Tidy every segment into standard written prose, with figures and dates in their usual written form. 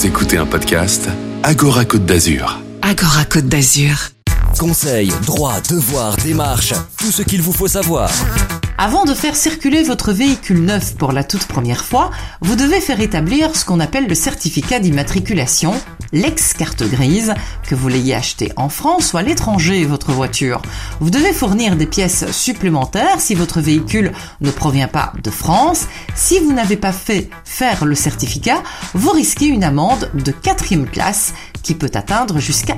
Vous écoutez un podcast Agora Côte d'Azur. Agora Côte d'Azur. Conseils, droits, devoirs, démarches, tout ce qu'il vous faut savoir. Avant de faire circuler votre véhicule neuf pour la toute première fois, vous devez faire établir ce qu'on appelle le certificat d'immatriculation, l'ex-carte grise, que vous l'ayez acheté en France ou à l'étranger, votre voiture. Vous devez fournir des pièces supplémentaires si votre véhicule ne provient pas de France. Si vous n'avez pas fait faire le certificat, vous risquez une amende de 4e classe qui peut atteindre jusqu'à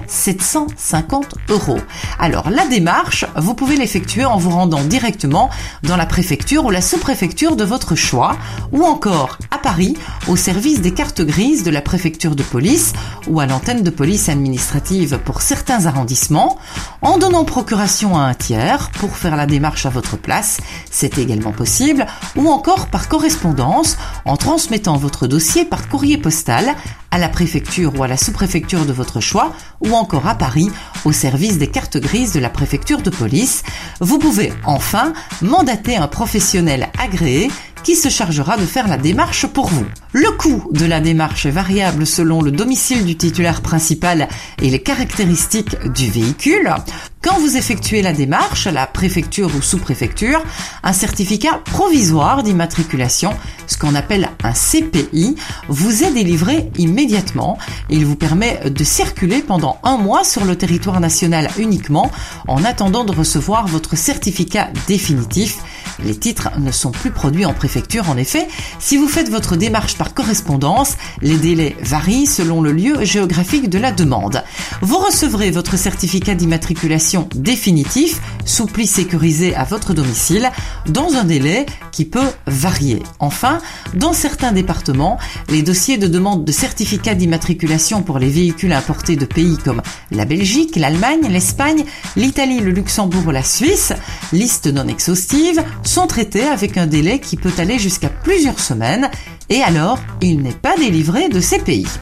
750 €. Alors, la démarche, vous pouvez l'effectuer en vous rendant directement dans la préfecture ou la sous-préfecture de votre choix, ou encore à Paris, au service des cartes grises de la préfecture de police ou à l'antenne de police administrative pour certains arrondissements, en donnant procuration à un tiers pour faire la démarche à votre place, c'est également possible, ou encore par correspondance en transmettant votre dossier par courrier postal à la préfecture ou à la sous-préfecture de votre choix, ou encore à Paris, au service des cartes grises de la préfecture de police. Vous pouvez enfin mandater un professionnel agréé qui se chargera de faire la démarche pour vous. Le coût de la démarche est variable selon le domicile du titulaire principal et les caractéristiques du véhicule. Quand vous effectuez la démarche à la préfecture ou sous-préfecture, un certificat provisoire d'immatriculation, ce qu'on appelle un CPI, vous est délivré immédiatement. Il vous permet de circuler pendant 1 mois sur le territoire national uniquement en attendant de recevoir votre certificat définitif. Les titres ne sont plus produits en préfecture en effet. Si vous faites votre démarche par correspondance, les délais varient selon le lieu géographique de la demande. Vous recevrez votre certificat d'immatriculation définitif, sous pli sécurisé à votre domicile, dans un délai qui peut varier. Enfin, dans certains départements, les dossiers de demande de certificat d'immatriculation pour les véhicules importés de pays comme la Belgique, l'Allemagne, l'Espagne, l'Italie, le Luxembourg ou la Suisse, liste non exhaustive, sont traités avec un délai qui peut aller jusqu'à plusieurs semaines, et alors il n'est pas délivré de CPI.